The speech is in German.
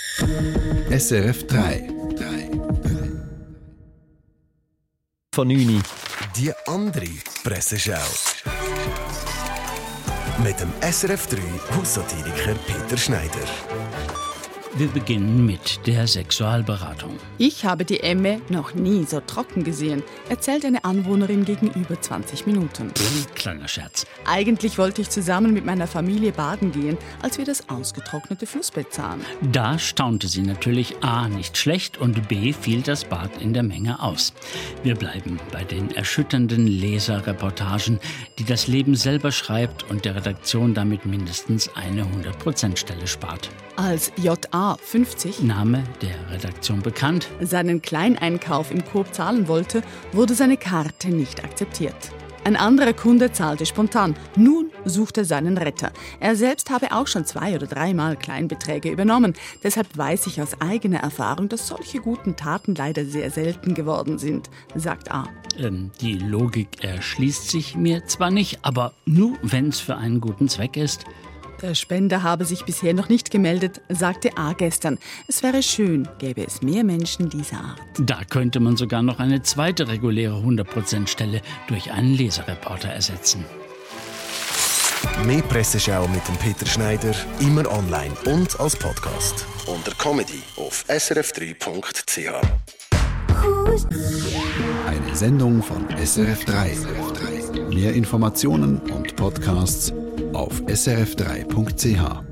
SRF 3. Von 9. Die andere Presseschau. Mit dem SRF 3 Haussatiriker Peter Schneider. Wir beginnen mit der Sexualberatung. Ich habe die Emme noch nie so trocken gesehen, erzählt eine Anwohnerin gegenüber 20 Minuten. Kleiner Scherz. Eigentlich wollte ich zusammen mit meiner Familie baden gehen, als wir das ausgetrocknete Flussbett sahen. Da staunte sie natürlich A, nicht schlecht und B, fiel das Bad in der Menge aus. Wir bleiben bei den erschütternden Leserreportagen, die das Leben selber schreibt und der Redaktion damit mindestens eine 100%-Stelle spart. Als J.A. 50 Name der Redaktion bekannt. Seinen Kleineinkauf im Coop zahlen wollte, wurde seine Karte nicht akzeptiert. Ein anderer Kunde zahlte spontan. Nun sucht er seinen Retter. Er selbst habe auch schon 2 oder 3 Mal Kleinbeträge übernommen. Deshalb weiß ich aus eigener Erfahrung, dass solche guten Taten leider sehr selten geworden sind, sagt A. Die Logik erschließt sich mir zwar nicht, aber nur wenn es für einen guten Zweck ist. Der Spender habe sich bisher noch nicht gemeldet, sagte A. gestern. Es wäre schön, gäbe es mehr Menschen dieser Art. Da könnte man sogar noch eine zweite reguläre 100%-Stelle durch einen Leserreporter ersetzen. Mehr Presseschau mit dem Peter Schneider, immer online und als Podcast. Unter Comedy auf srf3.ch. Eine Sendung von SRF 3. Mehr Informationen und Podcasts auf srf3.ch.